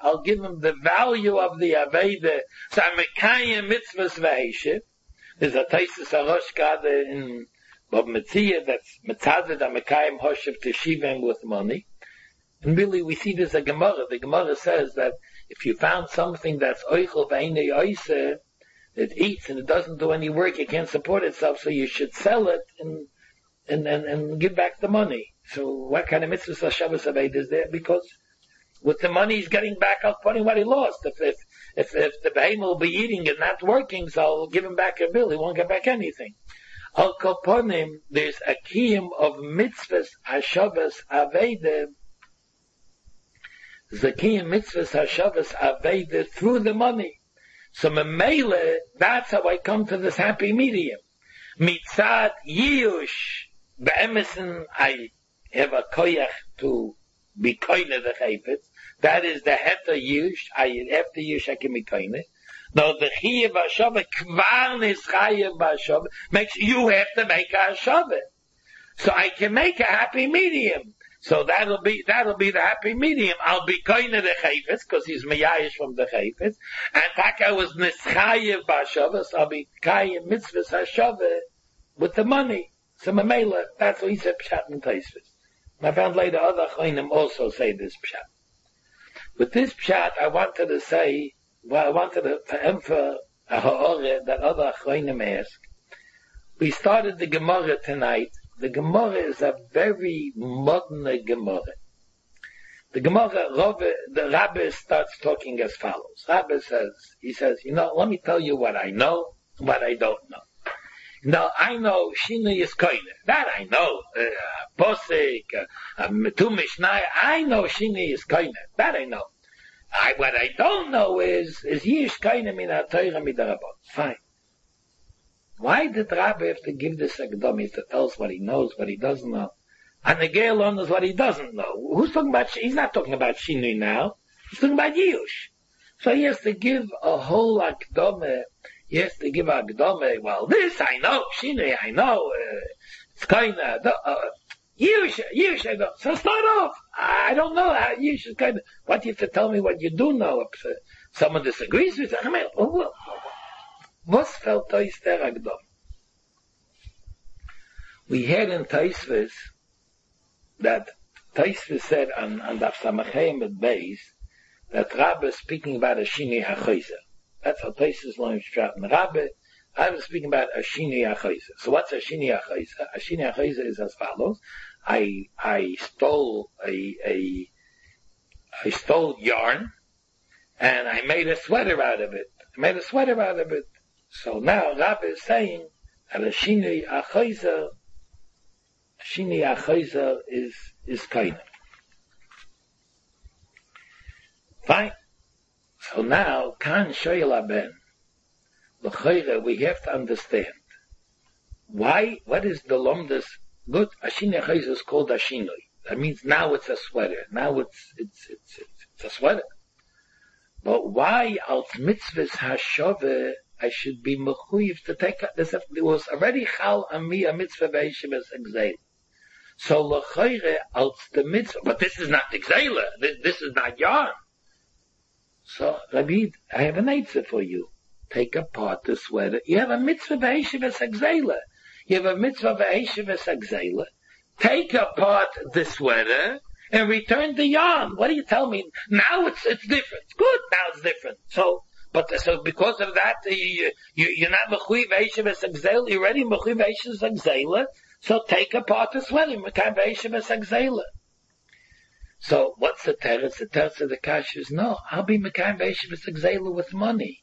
Aveda. So I'm mekayim mitzvahs v'heishiv. There's a Taisus Aroshka in Bob Metzia that's Metzaded Amekayim Hoshev to Shivim with money. And really we see this a Gemara. The Gemara says that if you found something that's Oichel V'einei Oiseh, it eats and it doesn't do any work, it can't support itself, so you should sell it and give back the money. So what kind of mitzvah Shabbos Aved is there? Because with the money he's getting back out putting what he lost. If the behemoth will be eating and not working, so I'll give him back a bill. He won't get back anything. Al Koponim, there's a kiyum of mitzvahs hashavas aveda. The kiyum mitzvahs hashavas aveda through the money. So memele, that's how I come to this happy medium. Mitzad yiush be'emesen, I have a koyach to be koine the chayfetz. That is the heta yush. After yush I can be koine. Now the Chiyav HaShaveh, Kvar Nis Chayav HaShaveh, makes you have to make a Hashaveh. So I can make a happy medium. So that'll be the happy medium. I'll be koine the Chayfetz, because he's Meyayish from the Chayfetz. And Taka was Nis Chayav HaShaveh, so I'll be Kayim Mitzvahs HaShaveh with the money. So Mamela, that's what he said Pshat and Taisvis. I found later other Chayim also say this Pshat. With this Pshat, I wanted to emphasize a ha'oreh that other achronim ask. We started the Gemara tonight. The Gemara is a very modern Gemara. The Gemara, the Rabbi starts talking as follows. Rabbi says, let me tell you what I know, what I don't know. Now, I know Shinui is koine. That I know. Posik, Tu Mishnah, I know Shinui is koine. That I know. What I don't know is Yish Kaina Min HaTorah Midarabot. Fine. Why did Rabbi have to give this Akdami to tell us what he knows, what he doesn't know? And the Gael knows what he doesn't know. Who's talking about, he's not talking about Shinui now. He's talking about Yush. So he has to give a whole Akdami. He has to give Akdami. Well, this I know. Shinui I know. It's Kaina. Yush, I don't. So start off. I don't know how Yush is kind of. What you have to tell me what you do know? If someone disagrees with you, what's felt Toister Agdom? We heard in Taisvis that Taisvis said on Daf Samachem at Beis that Rabbi is speaking about a Shinui HaChoizer. That's how Taisvis learns Pshat. And Rabbi was speaking about a Shinui HaChoizer. So what's a Shinui HaChoizer? A Shinui HaChoizer is as follows. I stole yarn and I made a sweater out of it. So now Rabbi is saying that a Shinui HaChoizer is kind. Fine. So now, Kan Shoyel Ben, L'chayre, we have to understand why. What is the lomdas? Good, a Shinui HaChoizer is called a Shinui. That means now it's a sweater. Now it's a sweater. But why als mitzvahs hashaveh I should be mechuyev to take this? It was already chal on me a mitzvah v'yeshivas exeil. So l'chayre als the mitzvah, but this is not exeila. This is not yarn. So Rabbi, I have an answer for you. Take apart the sweater. You have a mitzvah v'yeshivas exeila. You have a mitzvah v'yeshivas exeila. Take apart the sweater and return the yarn. What do you tell me? Now it's different. Good, now it's different. So because of that, you're not mechuyev v'yeshivas exeila. You're already mechuyev v'yeshivas exeila. So take apart the sweater. Mekayim v'yeshivas exeila. So what's the teretz? The teretz of the kash is no. I'll be mekayim v'yeshivas exeila with money.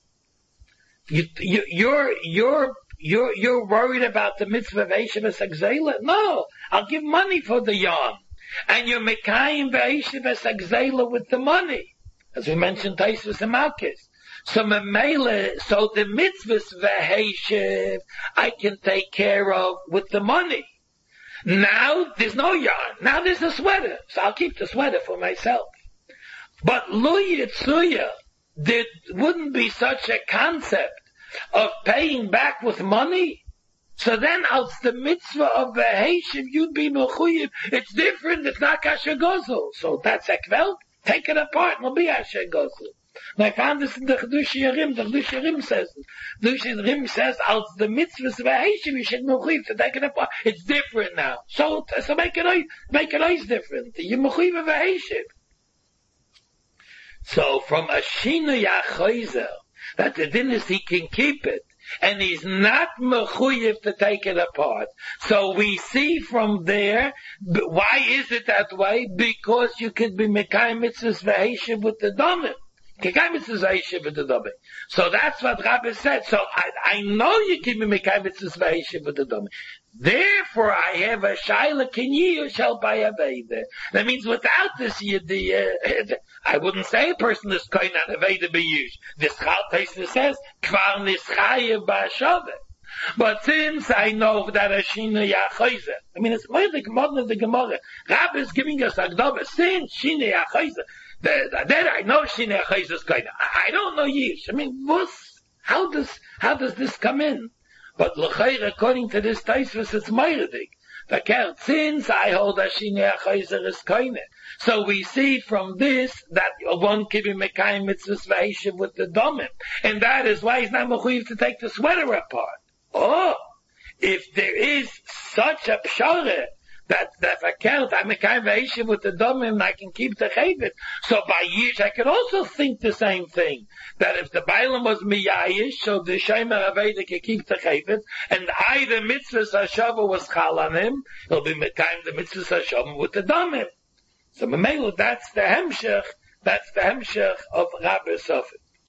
You're worried about the mitzvah v'yeshivas exeila? No, I'll give money for the yarn, and you're mekayim v'yeshivas exeila with the money, as we mentioned Taisvus and Malkis. So the mitzvahs v'heshiv I can take care of with the money. Now there's no yarn. Now there's a sweater, so I'll keep the sweater for myself. But lo yitzuya, there wouldn't be such a concept of paying back with money. So then, as the mitzvah of the Heshiv, you'd be mechuyev. It's different. It's not kasher gozel. So that's ekvel. Take it apart. It'll be kasher gozel. And I found this in the Chedush Yerim. The Chedush Yerim says, as the mitzvah of the Heshiv, you should mechuyev to take it apart. It's different now. So make it always different. You're mechuyev of the Heshiv. So from a shinu yachoizer, that the din is he can keep it, and he's not mechuyev to take it apart. So we see from there, why is it that way? Because you could be mekayim mitzvahs v'heshiv with the domim. So that's what Rabbi said. So I know you can be mekayim mitzvahs v'heshiv with the domim. Therefore, I have a shaila kinyi shall buy a veda. That means without this, I wouldn't say a person is koin an a veda beyush. This Chaltaisa says kvar nischayev ba'ashove. But since I know that a shina yachoize, I mean it's more the Gemara of the Gemara. Rabbi is giving us agdava. Since shina yachoize, then I know shina yachoize is koin. I don't know yish. I mean, how does this come in? But l'chayr, according to this Taisvus, it's Meiredig. Since I hold a Shinei HaChayzer is koine. So we see from this that one can be mekayim mitzvahs v'heshiv with the domim. And that is why he's not mechuyev to take the sweater apart. Oh, if there is such a pshara, that if I can't, I'm mekayim v'heshiv with the domim, and I can keep the chavet. So by yish, I could also think the same thing. That if the bailam was miyayish, so the shomer aveda can keep the chavet, and the mitzvahs hashava was chal on him, he'll be mekayim the mitzvahs hashava with the domim. So memelu, that's the hemshech of Rabbi Sofet.